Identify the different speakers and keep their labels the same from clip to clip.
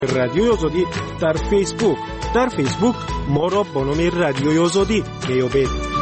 Speaker 1: رادیوی آزادی در فیسبوک ما را با نام رادیوی آزادی میابید.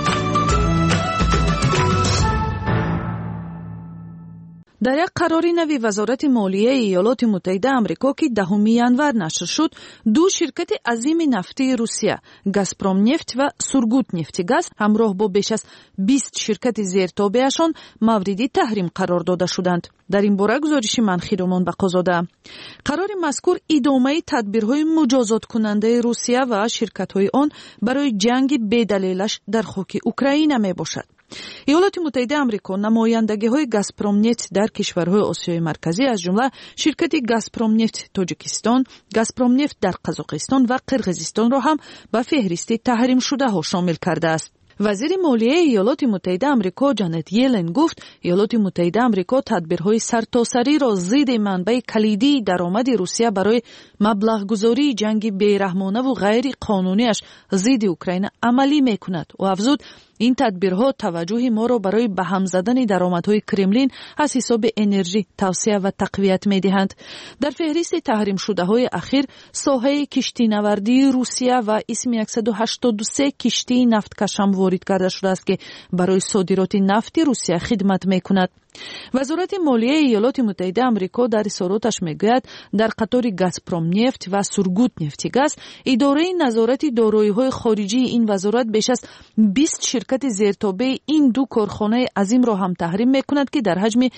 Speaker 2: در یک قرار نوی وزارت مالیه ایالات متحده آمریکا که 10 ینور نشر شد، دو شرکت عظیم نفتی روسیه، گازپروم نفت و سورگوت نفتیگاز، همراه با بیش از 20 شرکت زیرتابعشان مورد تحریم قرار داده شدند. در این باره گزارش منخیرمان بقازاده. قرار مذکور ادامه تدبیرهای مجازات کننده روسیه و شرکت‌های آن برای جنگ بی‌دلیلش در خاک اوکراین می باشد. ایالات متحده آمریکا نمایندگی‌های گازپروم نفت در کشورهای آسیای مرکزی از جمله شرکت گازپروم نفت تاجیکستان، گازپروم نفت در قزاقستان و قرقیزستان را هم به فهرست تحریم شده ها شامل کرده است. وزیر مالیه ایالات متحده آمریکا جانت یلن گفت ایالات متحده آمریکا تدبیرهای سرتاسری را ضد منبع کلیدی درآمد روسیه برای مبلغ گذاری جنگ بیرحمانه و غیر قانونیش ضد اوکراین عملی میکند و افزود این تدبیرها توجه ما را برای به هم زدن درآمدهای کرملین از حساب انرژی توسعه و تقویت می‌دهند. در فهرست تحریم شده های اخیر ساحه کشتی نوردی روسیه و اسم 183 کشتی نفتکش هم وارد کرده شده است که برای صادرات نفت روسیه خدمت می‌کند. وزارت مالیه ایالات متحده آمریکا در اظهاراتش میگوید در قطار گازپروم نفت و سورگوت نفتیگاز اداره نظارت دارایی‌های خارجی این وزارت بیش از 20 شرکت زیرتابع این دو کارخانه عظیم را هم تحریم میکند که در حجم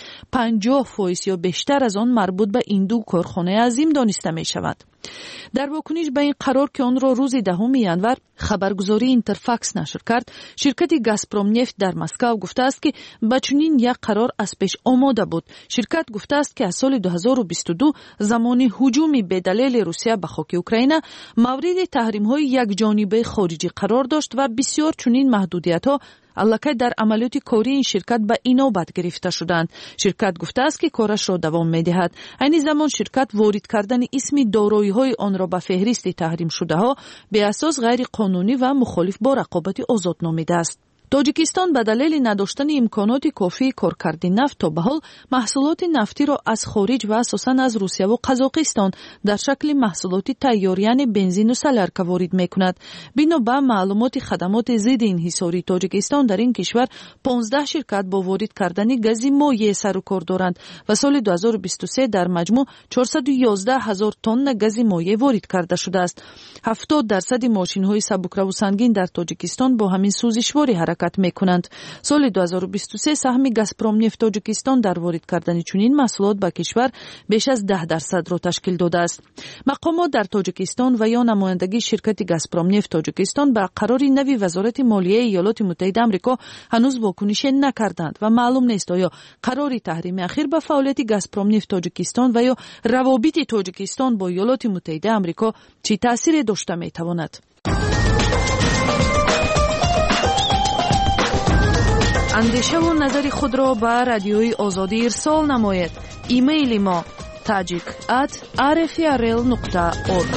Speaker 2: 50% یا بیشتر از آن مربوط به این دو کارخانه عظیم دانسته میشود. در واکنش به این قرار که آن را روز 10 ینور خبرگزاری اینترفاکس نشر کرد، شرکت گازپروم نفت در مسکو گفته است که با چنین یک قرار از پیش آماده بود. شرکت گفته است که از سال 2022 زمان هجوم بی‌دلیل روسیه به خاک اوکراین مورد تحریم‌های یکجانبه خارجی قرار داشت و بسیار چنین محدودیت‌ها البته در عملیات کاری این شرکت به اینوبت گرفته شدند. شرکت گفته است که کارش را دوام می‌دهد. این زمان شرکت وارد کردن اسم دارایی‌های آن را به فهرست تحریم شده ها به اساس غیر قانونی و مخالف با رقابت آزاد نامیده است. تاجیکستان به دلیل نداشتن امکانات کافی کارکرد نفت تا به حال محصولات نفتی را از خارج و اساساً از روسیه و قزاقستان در شکل محصولات تیار یعنی بنزین و سلرکه وارد می‌کند. بنا به معلومات خدمات ضد انحصاری تاجیکستان در این کشور 15 شرکت با وارد کردن گاز مایع سر و کار دارند و سال 2023 در مجموع 411,000 تن گاز مایع وارد کرده شده است. 70% ماشین‌های سبکرو سنگین در تاجیکستان با همین سوزشواری حرکت میکنند. سال 2023 سهم گازپروم نفت تاجیکستان در وارد کردن چنین محصولات به کشور بیش از 10% را تشکیل داده است. مقامات در تاجیکستان و یا نمایندگی شرکت گازپروم نفت تاجیکستان به قرار نوی وزارت مالیه ایالات متحده آمریکا هنوز واکنش نکردند و معلوم نیست آیا قرار تحریم اخیر به فعالیت گازپروم نفت تاجیکستان و یا روابط تاجیکستان با ایالات متحده آمریکا چه تأثیری داشته میتواند. اندیشه و نظر خود را به رادیوی آزادی ارسال نماید. ایمیل ما tajik@rfrl.org.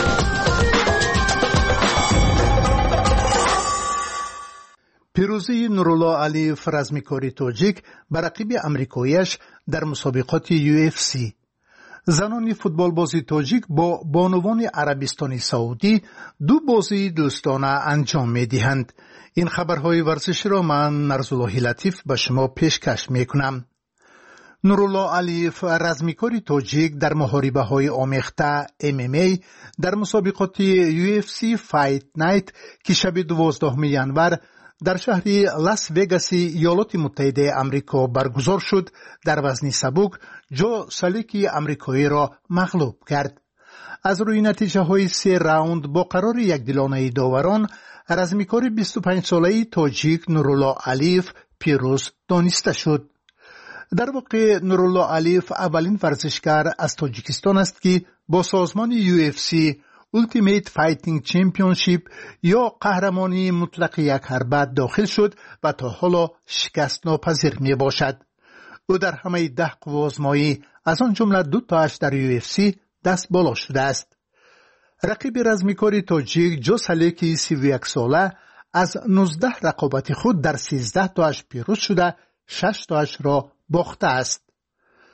Speaker 3: پیروزی نورالله علیف رزمیکاری تاجیک بر رقیب آمریکایی‌اش در مسابقات UFC. زنان فوتبال بازی تاجیک با بانوان عربستان سعودی دو بازی دوستانه انجام می‌دهند. این خبرهای ورزشی را من نرزالله لطیف به شما پیشکش میکنم. نورالله علیف رزمیکاری تاجیک در محاربه‌های آمیخته MMA در مسابقات UFC فایت نایت که شب 12 ینور در شهر لاس وگاس ایالات متحده آمریکا برگزار شد در وزن سبک جو سالیکی آمریکایی را مغلوب کرد. از روی نتیجه های 3 راوند با قرار یکدلانه داوران رزمیکار 25 ساله‌ای تاجیک نورالله علیف پیروز دانسته شد. در واقع نورالله علیف اولین ورزشکار از تاجیکستان است که با سازمان UFC Ultimate Fighting Championship یا قهرمانی مطلق یک حربت داخل شد و تا حالا شکست ناپذیر می باشد. او در همه 10 قوازمایی از آن جمله 2 تاش در UFC دست بالا شده است. رقیب رزمیکاری تاجیک جو سالیکی 31 ساله از 19 رقابت خود در 13 تاش پیروز شده 6 تاش را باخته است.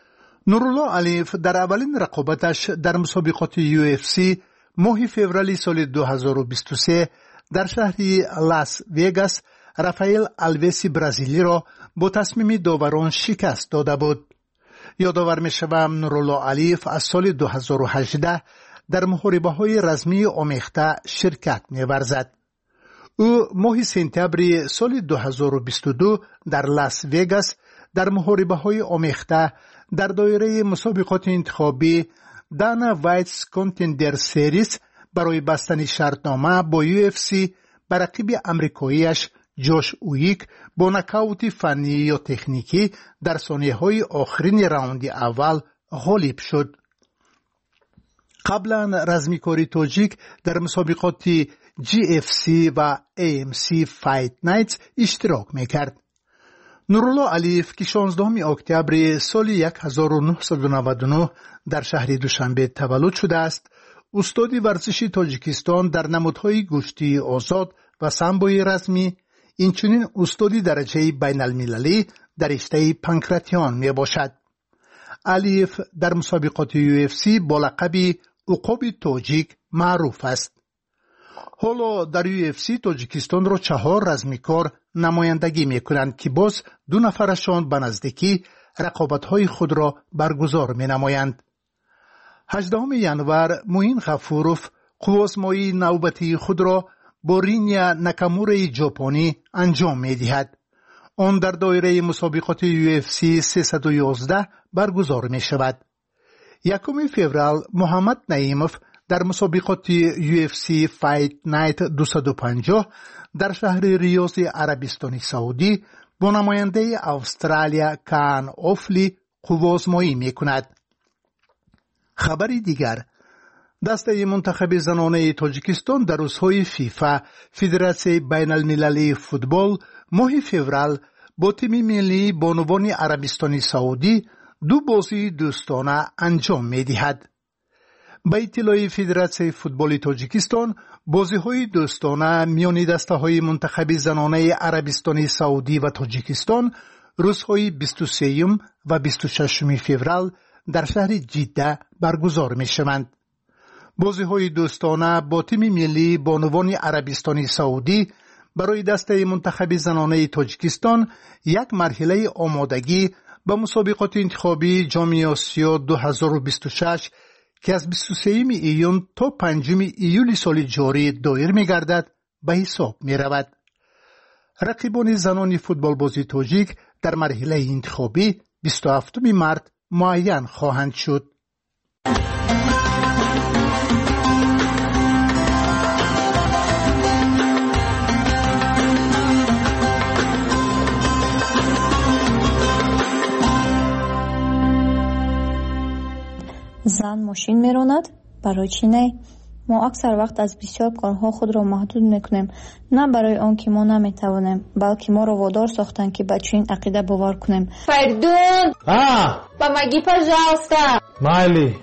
Speaker 3: نورالله علیف در اولین رقابتش در مسابقات UFC ماه فوریه سال 2023 در شهر لاس وگاس رافائل آلویس برزیلی را با تصمیم داوران شکست داده بود. یادآور می‌شوم نورالله علیف از سال 2018 در محاربه‌های رزمی آمیخته شرکت می‌ورزد. او ماه سپتامبر سال 2022 در لاس وگاس در محاربه‌های آمیخته در دایره مسابقات انتخابی دانا وایتس کانتندر سریز برای بستن شرطنامه با UFC بر رقیب آمریکاییش جوش اویک با نکاوت فنی یا تکنیکی در ثانیه‌های آخرین راوند اول غالب شد. قبلا رزمیکاری تاجیک در مسابقات GFC و AMC فایت نایتس اشتراک میکرد. نورالله علیف که 16 اکتبر سال 1999 در شهر دوشنبه تولد شده است، استاد ورزشی تاجیکستان در نمادهای گشتی آزاد و سامبوی رزمی، اینچنین استاد درجه بین المللی در رشته پانکراتیون می باشد. علیف در مسابقات UFC با لقب عقاب تاجیک معروف است. حالا در UFC تاجیکستان را 4 رزمیکار نمایندگی می کنند که باز 2 نفرشان به نزدیکی رقابت‌های خود را برگزار می نمایند. 18 ینور موین غفوروف قوازمایی نوبتی خود را با رینیا ناکامورای ژاپنی انجام می دهد. آن در دایره مسابقات UFC 311 برگزار می شود. 1 فوریه محمد نعیمов در مسابقات UFC فایت نایت 250 در شهر ریاض عربستان سعودی با نماینده استرالیا کان اوفلی قوازمایی می کند. خبری دیگر، دسته منتخب زنانه تاجیکستان در روزهای فیفا فدراسیون بین المللی فوتبال ماه فوریه با تیم ملی بانوان عربستان سعودی 2 بازی دوستانه انجام می دهد. به اطلاع فدراسیون فوتبال تاجیکستان، بازی‌های دوستانه میان دسته‌های منتخب زنانه عربستان سعودی و تاجیکستان روزهای 23 و 26 فوریه در شهر جده برگزار می‌شوند. بازی‌های دوستانه با تیم ملی بانوان عربستان سعودی برای دسته منتخب زنانه تاجیکستان یک مرحله آمادگی به مسابقات انتخابی جام آسیا 2026 که از 23 ایون تا 5 ایول سال جاری دایر می‌گردد به حساب می‌رود. رقیبان زنان فوتبال بازی تاجیک در مرحله انتخابی 27 مارس معین خواهند شد.
Speaker 4: زن ماشین میراند؟ برای چی نه؟ ما اکثر وقت از بسیار کارها خود را محدود میکنیم، نه برای آن که ما نمیتوانیم، بلکه ما را وادار ساختند که به چنین عقیده باور کنیم.
Speaker 5: Perdón. Помоги, пожалуйста.
Speaker 6: Майли.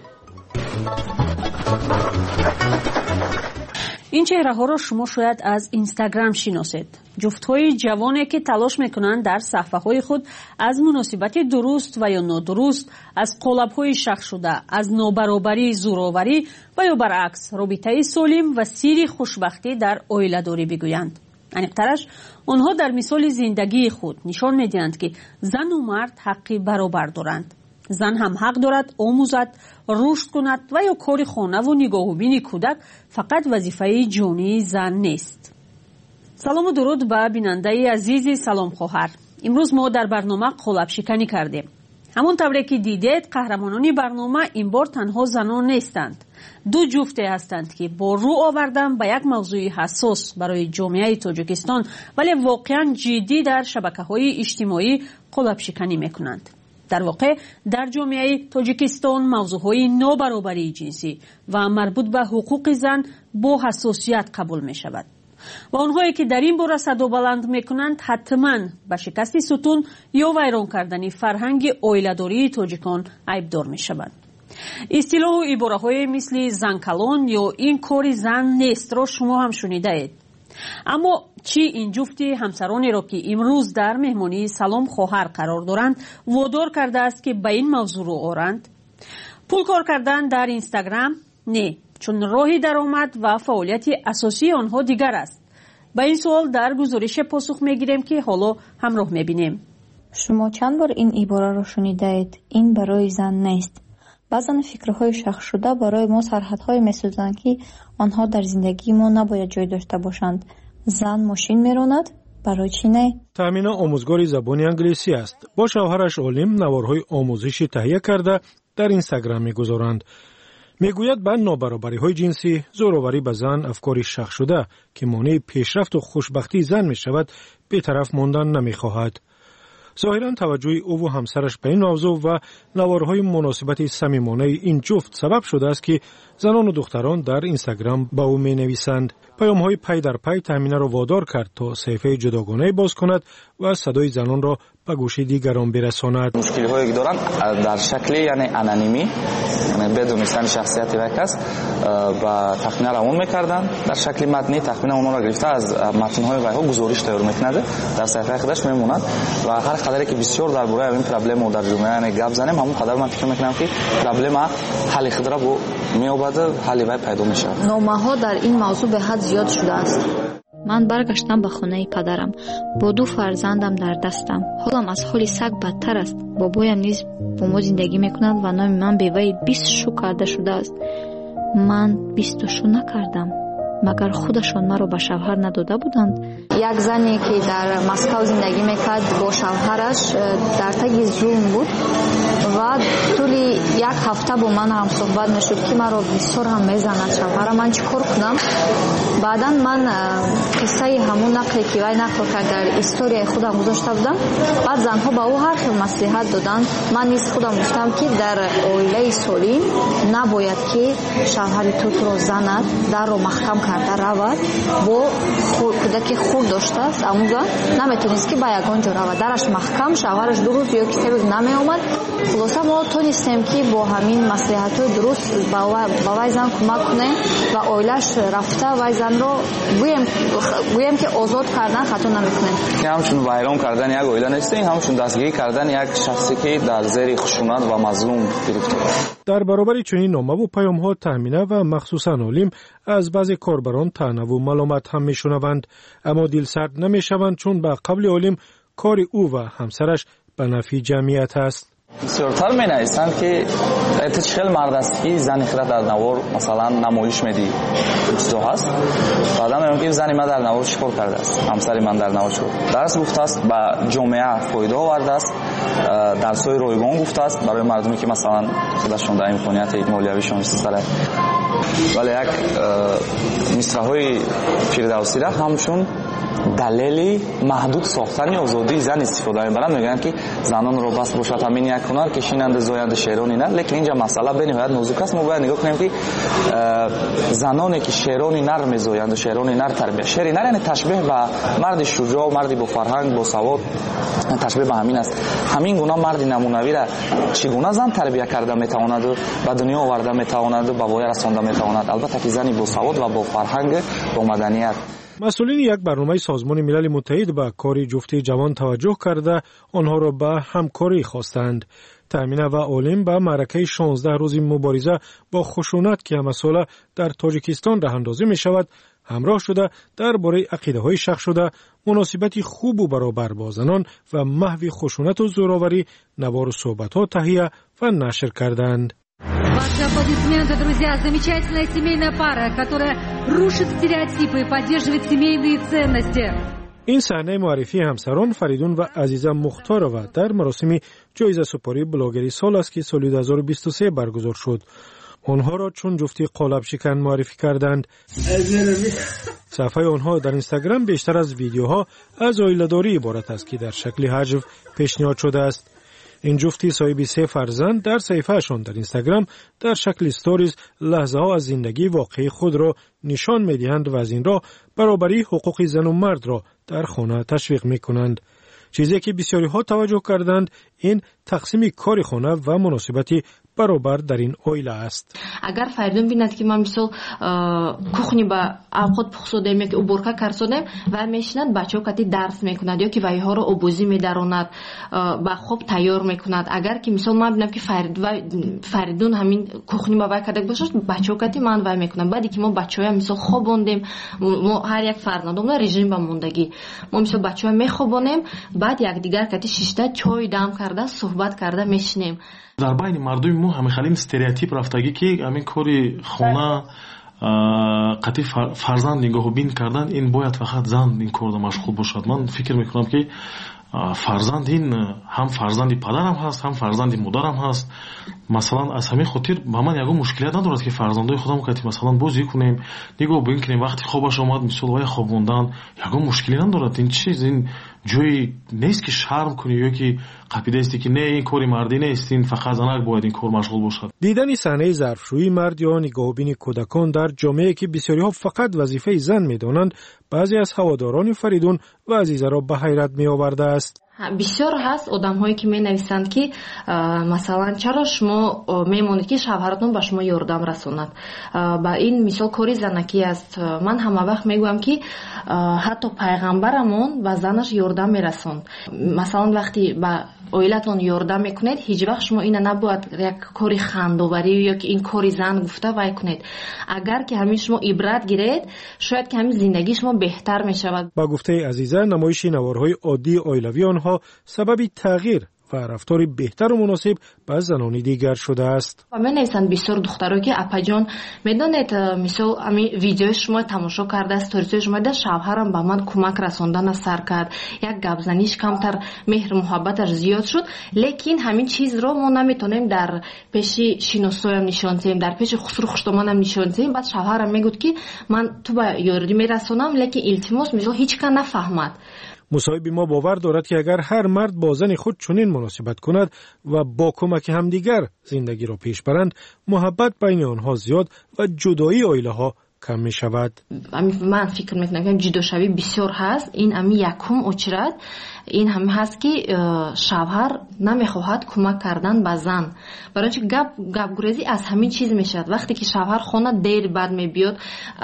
Speaker 2: این چهره ها را شما شاید از اینستاگرام شناسید. جفت‌های جوانی که تلاش میکنند در صفحه‌های خود از مناسبت درست و یا نادرست، از قالب‌های شخص شده، از نابرابری، زورآوری و یا برعکس رابطه سالم و سیر خوشبختی در عائله‌داری بگویند. عمیق‌ترش آنها در مثال زندگی خود نشان می‌دهند که زن و مرد حق برابر دارند. زن هم حق دارد آموزد، رشد کند و یا کار خانه و نگاهوبین کودک فقط وظیفه جانی زن نیست. سلام و درود به بیننده عزیز سلام خواهر. امروز ما در برنامه قالب شکنی کردیم. همون طوری که دیدید قهرمانان برنامه این بار تنها زنان نیستند. 2 جفته هستند که با رو آوردن به یک موضوع حساس برای جامعه تاجیکستان ولی واقعا جدی در شبکه‌های اجتماعی قالب شکنی میکنند. در واقع در جامعه تاجیکستان موضوعهای نابرابری جنسی و مربوط به حقوق زن با حساسیت قبول می شود و آنهایی که در این باره صدا بلند می کنند حتما به شکست ستون یا ویران کردن فرهنگ عائله‌داری تاجیکان عیبدار می شوند. اصطلاح و عباره‌های مثل زن کلان یا این کار زن نیست را شما هم شنیده اید.
Speaker 6: اما چی این جفتی همسرانی را که امروز در مهمانی سلام خواهر قرار دارند وادار کرده است که به این موضوع رو آرند؟ پول کار کردن در اینستاگرام؟ نه، چون راهی درآمد و فعالیت اساسی آنها دیگر است. به این سوال در گزارش پاسخ میگیریم که حالا همراه میبینیم.
Speaker 4: شما چند بار این عباره را شنیده اید؟ این برای زن نیست. بعضا فکرهای شخص شده برای ما سرحدهای میسازند که آنها در زندگی ما نباید جای داشته باشند. زن ماشین میراند، برای چی نه؟
Speaker 1: تامینه آموزگار زبان انگلیسی است. با شوهرش علیم نوارهای آموزشی تهیه کرده در اینستاگرام میگذارند. میگوید به نابرابری‌های جنسی، زوراوری به زن افکاری شخص شده که مانع پیشرفت و خوشبختی زن میشود، بی‌طرف ماندن نمیخواهد. ظاهراً توجه او و همسرش به این موضوع و نوارهای مناسبت صمیمانه این جفت سبب شده است که زنان و دختران در اینستاگرام با او می‌نویسند. پیام‌های پی در پی تامینه را وادار کرد تا صفحه جداگانه باز کند و صدای زنان را به گوش دیگران برساند.
Speaker 7: مشکل‌هایی که دارن در شکل یعنی انانیمی، یعنی بدون دانستن شخصیت یک کس با تخمین روان می‌کردن. در شکل متنی تخمین اونها را گرفته از متن‌های وی‌ها گزارش تیار می‌کند، در صفحه خودش میموند و هر قدری که بسیار درباره این پرابلم در جامعه یعنی گپ زنیم، همون قدر من فکر می‌کنم که پرابلم حل خود را می‌یابد، حل وی پیدا می‌شود.
Speaker 4: نامه‌ها در این موضوع به حد زیاد شده است. من برگشتم به خانه پدرم با 2 فرزندم در دستم. حالم از حال سگ بدتر است. بابایم نیز با ما زندگی میکند و نام من به وی 20 شو کرده شده است. من 20 شو نکردم. مگر خودشان مرا به شوهر نداده بودند؟ یک زنی که در مسکو زندگی میکرد با شوهرش در تگ ظلم بود و طول یک هفته با من هم صحبت میشد که مرا بسیار هم میزند شوهرم. من چیکار کنم؟ بعدا من قصه همون نقلی که وی نقل کرد در استوری خودم گذاشته بودم. بعد زنها با او هر خیلی مصلحت دادند. من نیز خودم گفتم که در عائله سالم نباید که شوهر تو را زند، در رو محکم کرده رود. با کودک خود داشته است، اما نمیتونست که با یگان جا رود، درش محکم، شوهرش 2 روز یا 3 روز نمی آمد. خلاصه ما تونستیم که با همین مصلحت‌های درست با وی زن کمک کنیم و عائله‌اش رفته وی زن رو گویم که آزاد کردن خطا نمیکنیم.
Speaker 7: همچون ویران کردن یک عائله نیست، همچون دستگیری کردن یک شخصی که در زیر خشونت و مظلوم گرفته.
Speaker 1: در برابر چنین نامه و پیام‌ها تامینه و مخصوصاً علیم از بعضی کاربران طعنه و ملامت هم میشنوند، اما دلسرد نمیشوند چون به قبل علیم کار او و همسرش به نفع جمعیت است.
Speaker 7: بسیارتر می نویسند که اتچخل مرد است که زنی خود در نوار مثلا نمایش میدی دوستو هست. بعدا میگم که زنی من در نوار چیکار کرده است، همسری من در نوار شد درس گفته است، به جامعه فایده آورده است، درس‌های رایگان گفته است برای مردمی که مثلا خودشون در امکانیت مالیویشون استفاده. ولی یک مصرع‌های فردوسی را همچون دلیلی محدود ساختن آزادی زن استفاده می‌برند. میگن که زنان رو بس باشد همین یک هنر که شیننده زاینده شعرانی نه، لیکن اینجا مسئله به نهایت نازک است. ما باید نگاه کنیم که زنانی که شعرانی نر می‌زایند و شعرانی نر تربیت، شعری نر یعنی تشبیه به مرد شجاع، مردی با فرهنگ، با سواد، تشبیه به همین است. همین گونه مرد نمونه‌ای را چگونه زن تربیت کرده میتواند و به دنیا آورده میتواند و به وای رسانده میتواند، البته که زنی با سواد و با فرهنگ، با مدنیت.
Speaker 1: مسئولین یک برنامه سازمان ملل متحد به کار جفت جوان توجه کرده آنها را به همکاری خواستند. تامینه و علیم به معرکه 16 روزی مبارزه با خشونت که همساله در تاجیکستان راه اندازی می شود همراه شده درباره عقیده‌های شخص شده، مناسبتی خوب و برابر با زنان و محو خشونت و زوراوری نوار صحبت‌ها تهیه و نشر کردند.
Speaker 8: Ваши аплодисменты, друзья, замечательная семейная пара, которая рушит стереотипы и поддерживает семейные ценности.
Speaker 1: این صحنه معرفی همسران فریدون و عزیزه مختارова در مراسم جایزه سپاری بلاگری سال است که سال 2023 برگزار شد. آنها را چون جفتی قالب شکن معرفی کردند. صفحه آنها در اینستاگرام بیشتر از ویدیوها از عائله‌داری عبارت است که در شکل حجو پیشنهاد شده است. این جفتی صاحب 3 فرزند در صفحه‌شان در اینستاگرام در شکل استوریز لحظه‌ها از زندگی واقعی خود را نشان می‌دهند و از این راه برابری حقوق زن و مرد را در خانه تشویق می‌کنند. چیزی که بسیاری ها توجه کردند این تقسیم کار خانه و مناسبت برابر در این اویله است.
Speaker 9: اگر فریدون بیند که ما مثل کخنی با اوقات پخسودیم یا که اوبورکا کرسودیم و میشند بچه ها کتی درس میکند یا که وی ها رو ابوزی میداروند با خوب تیار میکند. اگر که مثل ما بینم که فریدون همین کخنی با وی کردک باشد بچه ها کتی من وی میکنم. بعدی که ما بچه ها مثل خوابوندیم ما هر یک فرزندم رژیم با موندگی ما مثل بچه ها میخوابونیم بعد یک دیگر کتی شیشته چای دم کرده صحبت کرده میشنیم.
Speaker 10: در بین مردم ما همه خیلی استریوتیپ رفتگی که همین کاری خونه قطعی فرزند نگاه بین کردن این باید فقط زن این کار مشغول باشد. من فکر میکنم که فرزند این هم فرزندی پدرم هست هم فرزندی مادرم هست. مثلا از همین خاطر با من یگو مشکلیت ندارد که فرزندای خودم که مثلا بازی کنیم نگاه بین کنیم وقتی خوابش اومد مثلا وای خوابوندن یگو مشکلی ندارد. این چیز این جایی نیست که شرم کنی یا که قاعده است که نه این کاری مردی نیست این فقط زنک باید این کار مشغول باشد. دیدن
Speaker 1: صحنه ظرفشویی مرد یا نگاهبین کودکان در جامعه که بسیاری‌ها فقط وظیفه زن می‌دانند بعضی از هواداران فریدون و عزیزه را به حیرت می‌آورده است.
Speaker 9: بسیار هست آدم هایی که می نویسند که مثلا چرا شما میمونید که شوهرتون به شما یاردم رسوند. با این مثال کاری زنکی است. من همه وقت میگویم که حتی پیغمبرمون به زنش یاردم میرسوند. مثلا وقتی به اویلتون یاردم میکنید هیچ وقت شما این نباید یک کاری خندوبری یا که این کاری زن گفته وای کنید. اگر که همین شما عبرت گیرید شاید که همین زندگی شما بهتر میشود.
Speaker 1: با گفته عزیزه نمایش نوارهای عادی اویلوی آنها سبب تغییر و رفتار بهتر و مناسب با زنان دیگر شده است.
Speaker 9: و من نیستند بسیار دخترها که اپا جان میدانید مثل همین ویدیو شما تماشا کرده استوریز شما ده شوهرم با من کمک رساندن سر کرد یک گپزنیش کمتر مهر محبتش زیاد شد. لیکن همین چیز رو ما نمیتونیم در پیش شینوسویم نشان دهیم در پیش خسرو خوشتمانم نشان دهیم. بعد شوهرم میگفت که من تو با یاردی میرسونم لیکن التماس مثل هیچ کس نفهمد.
Speaker 1: مصاحب ما باور دارد که اگر هر مرد با زن خود چنین مناسبت کند و با کمک همدیگر زندگی را پیش برند محبت بین آنها زیاد و جدایی عائله ها کم می شود.
Speaker 9: من فکر میکنم که جداشوی بسیار هست. این امی یکم اچرد این هم هست که شوهر نمیخواهد کمک کردن به زن. برای چه گپ گریزی از همین چیز میشد. وقتی که شوهر خانه دیر بعد میبیاد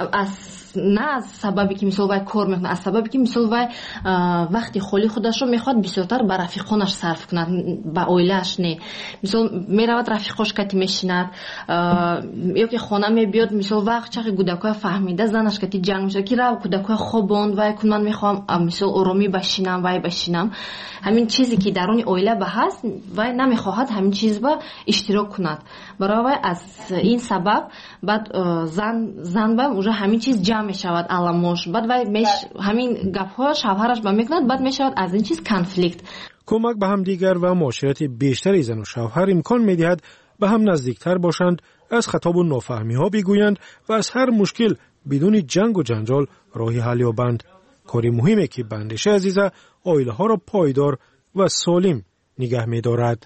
Speaker 9: نه از سببی که مثلا وای کار میکنه از سببی که مثلا وقتی خالی خودش رو میخواد بسیارتر به رفیقانش صرف کنه به اویلش نه. مثلا میرود رفیقاش کتی میشیند یا که خانه میبیاد مثلا وقت چقدر کودکای فهمیده زنش کتی جنگ میشه که رو کودکای خوابوند وای کن من میخوام مثلا آرامی بشینم وای بشینم. همین چیزی که درون اویله به هست وای نمیخواهد همین چیز با اشتراک کند. برای از این سبب بعد زن با اونجا همین چیز جمع میشود علامش بعد وای همین گپ‌ها شوهرش با میکند بعد میشود از این چیز کانفلیکت.
Speaker 1: کمک به هم دیگر و معاشرت بیشتری زن و شوهر امکان میدهد به هم نزدیکتر باشند، از خطاب و نافهمی‌ها بگویند و از هر مشکل بدون جنگ و جنجال راهی حل یابند. کاری مهمه که بندش عزیزه عائله‌ها را پایدار و سالم نگه می‌دارد.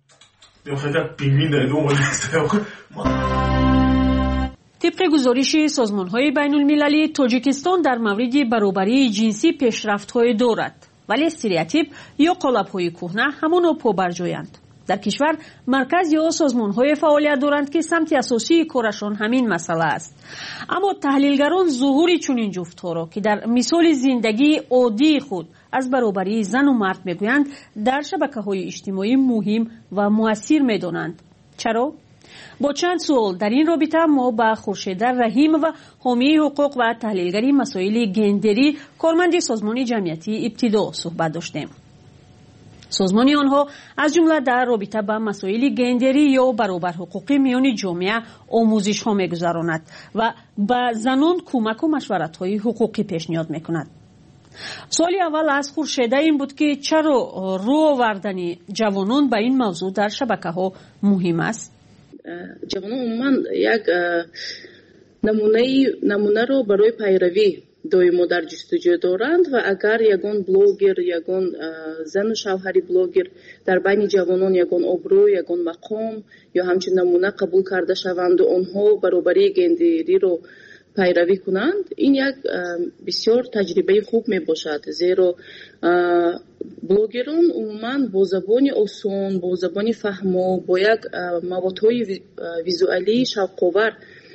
Speaker 6: طبق گزارش سازمان‌های بین‌المللی تاجیکستان در مورد برابری جنسی پیشرفت‌های دارد ولی استریوتیپ یا قالب‌های کهنه همانو پابرجایند. در کشور مرکز یا سازمان‌های فعالیت دارند که سمت اساسی کارشان همین مسئله است. اما تحلیلگران ظهور چنین جفت‌ها را که در مثال زندگی عادی خود از برابری زن و مرد میگویند در شبکه‌های اجتماعی مهم و مؤثر می‌دانند. چرا؟ با چند سوال در این رابطه ما با خورشید رحیم و حامی حقوق و تحلیلگری مسائل گندری کارمند سازمان جمعیتی ابتدا صحبت داشتیم. سازمان آنها از جمله در رابطه با مسائل گندری یا برابر حقوقی میان جامعه آموزش ها میگذراند و به زنان کمک و مشورت های حقوقی پیشنهاد میکند. سوال اول از خورشید این بود که چرا رو آوردن جوانان به این موضوع در شبکه ها مهم است؟
Speaker 11: جوانان عموما یک نمونه رو برای پیروی دائما در جستجو دارند و اگر یگان بلوگر یگان زن و شوهری بلوگر در بین جوانان یگان ابرو یگان مقام یا همچنین نمونه قبول کرده شوند و آنها برابری گندری رو пайравӣ кунанд, ин як бисёр таҷрибаи хуб мебошад, зеро блогерон умуман бо забони осон, бо забони фаҳмо, бо як маводҳои визуалии шавқовар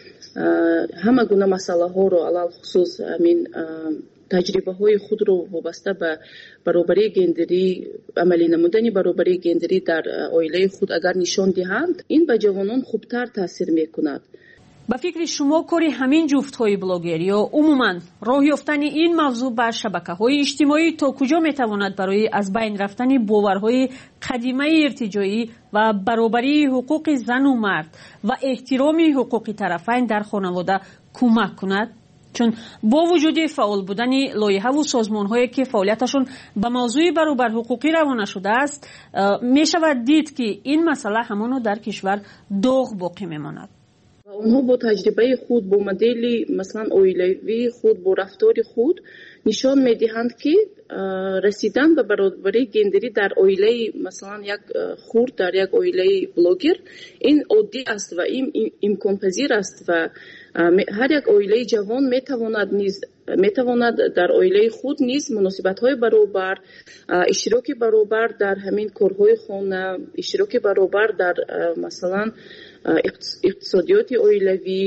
Speaker 11: ҳама гуна масъалаҳоро алалхусус ҳамин таҷрибаҳои худро вобаста ба баробарии гендерӣ, амалӣ намудани баробарии гендерӣ дар оилаи худ агар нишон диҳанд, ин ба ҷавонон хубтар таъсир мекунад.
Speaker 6: ба фикри шумо кори ҳамин ҷуфтҳои блогер ё умуман роҳ ёфтани ин мавзӯъ ба шабакаҳои иҷтимоӣ то куҷо метавонад барои аз байн рафтани боварҳои қадимаи иртиҷоӣ ва баробарии ҳуқуқи зану мард ва эҳтироми ҳуқуқи тарафайн дар хонавода кӯмак кунад? чун бо вуҷуди фаъол будани лоиҳаву созмонҳое ки фаъолияташон ба мавзӯи баробарҳуқуқӣ равона шудааст, мешавад дид ки ин масъала ҳамоно дар кишвар доғ боқӣ мемонад.
Speaker 11: онҳо бо таҷрибаи худ, бо модели масалан оилавии худ, бо рафтори худ нишон медиҳанд ки расидан ба баробарии гендерӣ дар оилаи масалан як хурд, дар як оилаи блогер ин оддӣ аст ва имконпазир аст ва ҳар як оилаи ҷавон метавонад дар оилаи худ низ муносибатҳои баробар, иштироки баробар дар ҳамин корҳои хона, иштироки баробар дар масалан иқтисодиёти оилавӣ,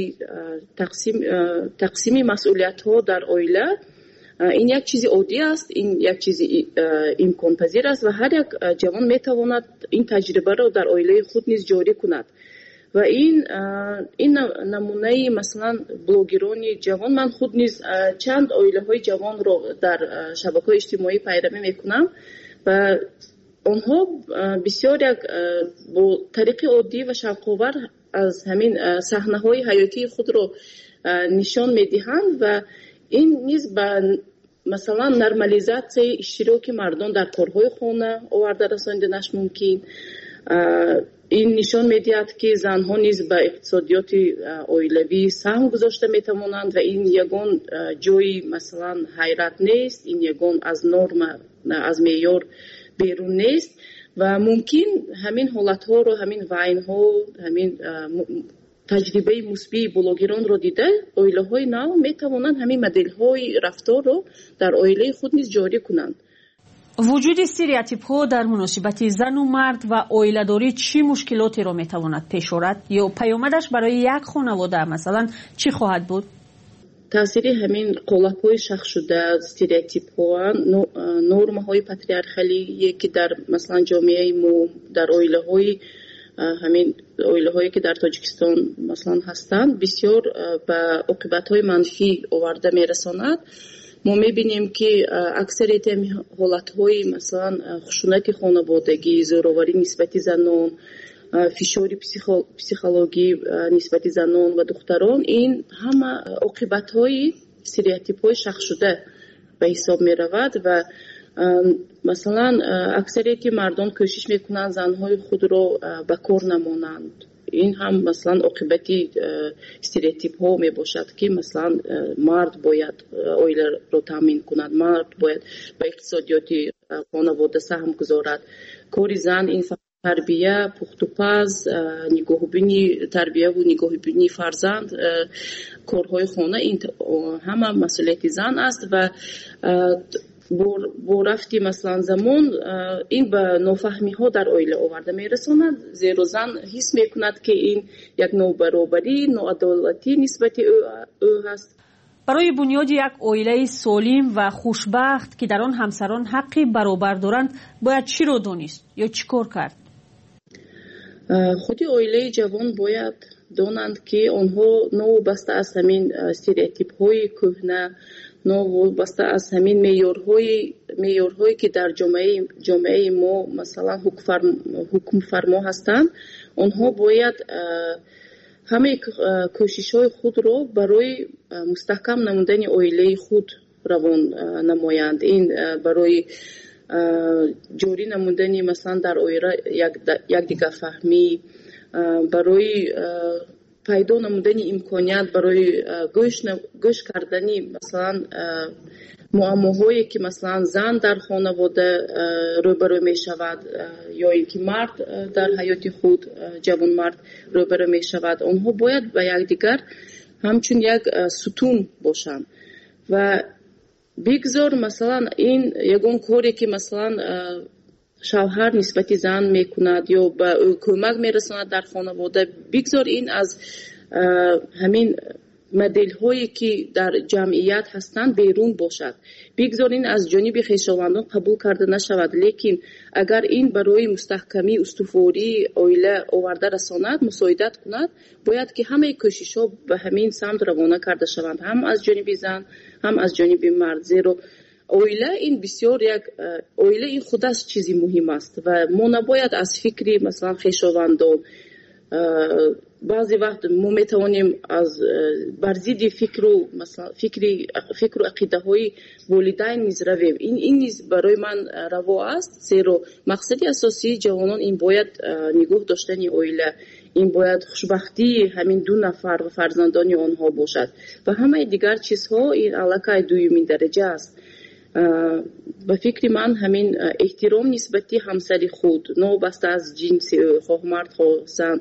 Speaker 11: тақсими масъулиятҳо дар оила, ин як чизи оддӣ аст, ин як чизи имконпазир аст ва ҳар як ҷавон метавонад ин таҷрибаро дар оилаи худ низ ҷорӣ кунад. ва ин намунаи масалан блогерони ҷавон, ман худ низ чанд оилаҳои ҷавонро дар шабакаҳои иҷтимоӣ пайравӣ мекунам ва онҳо бисёр як бо тариқи оддӣ ва шавқовар аз ҳамин саҳнаҳои ҳаётии худро нишон медиҳанд ва ин низ ба масалан нормализатсияи иштироки мардон дар корҳои хона оварда расониданаш мумкин. ин нишон медиҳад ки занҳо низ ба иқтисодиёти оилавӣ саҳм гузошта метавонанд ва ин ягон ҷои масалан ҳайрат нест, ин ягон аз норма, аз меъёр берун нест ва мумкин ҳамин ҳолатҳоро, ҳамин вайнҳо, ҳамин таҷрибаи мусбии блогеронро дида оилаҳои нав метавонанд ҳамин моделҳои рафторро дар оилаи худ низ ҷорӣ кунанд.
Speaker 6: вуҷуди стереотипҳо дар муносибати зану мард ва оиладорӣ чӣ мушкилотеро метавонад пеш орад ё паёмадаш барои як хонавода масалан чӣ хоҳад буд?
Speaker 11: таъсири ҳамин қолабҳои шахшуда, стереотипҳо, нормаҳои патриархалие ки дар масалан ҷомеаи мо, дар оилаҳои ҳамин оилаҳое ки дар Тоҷикистон масалан ҳастанд, бисёр ба оқибатҳои манфӣ оварда мерасонад. мо мебинем ки аксарияти ҳолатҳои масалан хушунати хонаводагӣ, зӯроварӣ нисбати занон, фишори психологӣ нисбати занон ва духтарон, ин ҳама оқибатҳои стереотипҳои шахшуда ба ҳисоб меравад ва масалан аксарияти мардон кӯшиш мекунанд занҳои худро ба кор намонанд. ин ҳам масалан оқибати стереотипҳо мебошад ки масалан мард бояд оиларо таъмин кунад, мард бояд ба иқтисодиёти хонавода саҳм гузорад. кори зан ин тарбия, пухтупаз, нигоҳубини тарбияву нигоҳубини фарзанд, корҳои хона, ин ҳама масъулияти зан аст ва бо рафти масалан замон ин ба нофаҳмиҳо дар оила оварда мерасонад, зеро зан ҳис мекунад ки ин як нобаробарӣ, ноадолатӣ нисбати ӯ ҳаст.
Speaker 6: барои бунёди як оилаи солим ва хушбахт ки дар он ҳамсарон ҳаққи баробар доранд бояд чиро донист ё чӣ кор кард?
Speaker 11: худи оилаи ҷавон бояд донанд ки онҳо новобаста аз ҳамин стереотипҳои кӯҳна, новобаста аз ҳамин меъёрҳое ки дар ҷомеаи мо масалан ҳукмфармо ҳастанд, онҳо бояд ҳамаи кӯшишҳои худро барои мустаҳкам намудани оилаи худ равон намоянд. ин барои ҷорӣ намудани масалан дар оила якдигарфаҳмӣ, барои пайдо намудани имконият барои гӯш кардани масалан муаммоҳое ки масалан зан дар хонавода рӯбарӯ мешавад ё ин ки мард дар ҳаёти худ ҷавонмард рӯбарӯ мешавад, онҳо бояд ба якдигар همچون یک ستون باشند و بگذار مثلا این یگون کاری که مثلا شوهر نسبت زن میکند یا به کمک میرساند در خانواده، بگذار این از همین مدل هایی که در جمعیت هستند بیرون باشد، بگذار این از جانب خویشاوندان قبول کرده نشود. لیکن اگر این برای مستحکمی استواری عائله آورده رساند، مساعدت کند، باید که همه کوشش ها به همین سمت روانه کرده شوند، هم از جانب زن هم از جانب مرد. زیرا عائله این بسیار یک عائله این خودش چیزی مهم است و ما نباید از فکری مثلا خویشاوندان بعضی وقت ما میتوانیم از برزید فکر و عقیده های والدین نیز رویم. این نیز برای من روا است، زیرا مقصد اساسی جوانان این باید نگاه داشتن عائله، این باید خوشبختی همین دو نفر و فرزندان آنها باشد و همه دیگر چیزها این علاقه دومین درجه است. به فکر من همین احترام نسبتی همسری خود، نابسته از جنس خواه مرد خواه زن،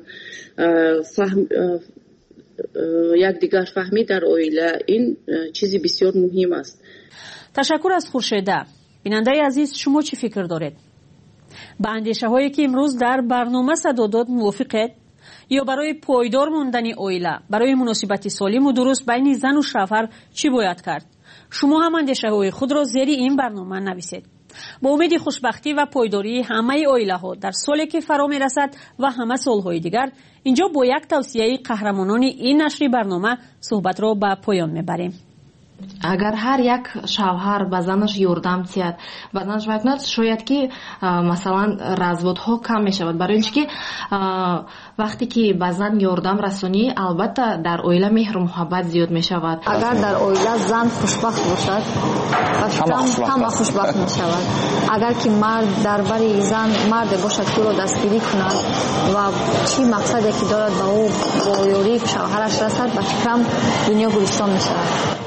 Speaker 11: یک دیگر فهمی در عائله، این چیزی بسیار مهم است.
Speaker 6: تشکر از خورشیده. بیننده عزیز، شما چی فکر دارید؟ با اندیشه هایی که امروز در برنامه صدا داد موافقید؟ یا برای پایدار موندن عائله، برای مناسبت سالم و درست بین زن و شوهر چی باید کرد؟ شما هم اندیشه های خود را زیر این برنامه نویسید. با امید خوشبختی و پایداری همه عائله ها در سالی که فرا می رسد و همه سالهای دیگر، اینجا با یک توصیه قهرمانان این نشر برنامه صحبت را به پایان می بریم.
Speaker 9: اگر هر یک شوهر به زنش یاردم تید و زنش میکند، شاید که مثلا разводها کم می شود. برای اینکه وقتی که به زن یاردم رسانی، البته در عائله مهر و محبت زیاد می شود.
Speaker 4: اگر در عائله زن خوشبخت باشد، همه خوشبخت می شود. اگر که مرد درباره زن مرد باشد که او را دستگیری کند و چی مقصدی که دارد به او با یاری شوهرش رسد، به فکرم دنیا گلستان می شود.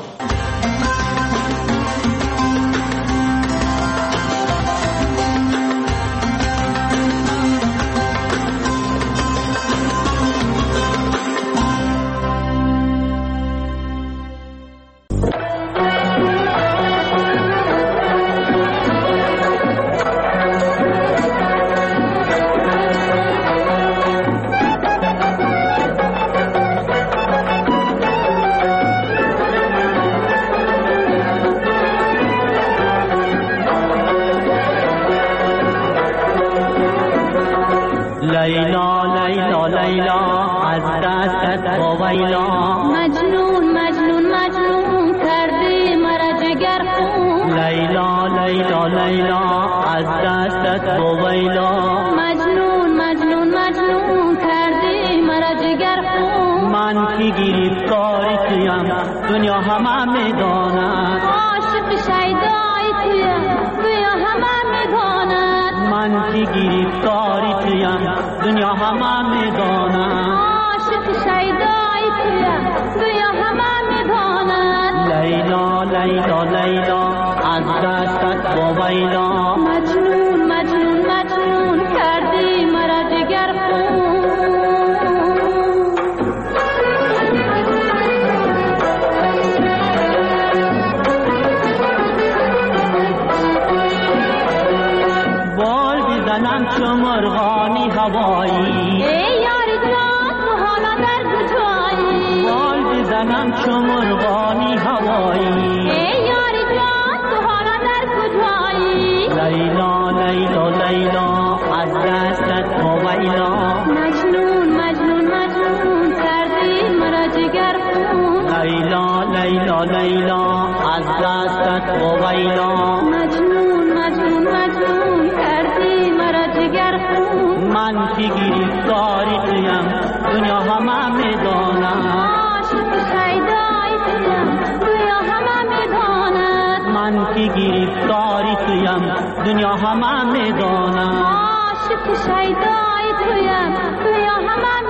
Speaker 12: دنیا همه میدانم عاشق شیدای تویم تویا همه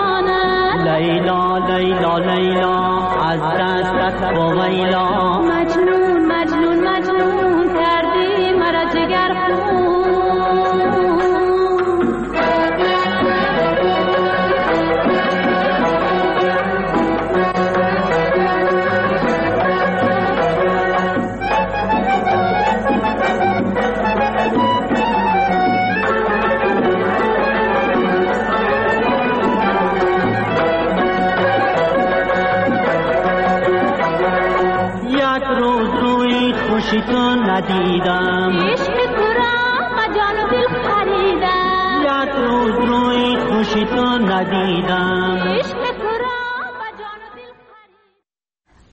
Speaker 12: میدانم لیلا لیلا لیلا از دستت با ویلا مجنون مجنون مجنون کردی مرا جگر خون خوشی تو ندیدم،
Speaker 5: عشق تو را جان و دل خریدم،
Speaker 12: یک روز روی خوشی تو ندیدم،
Speaker 5: عشق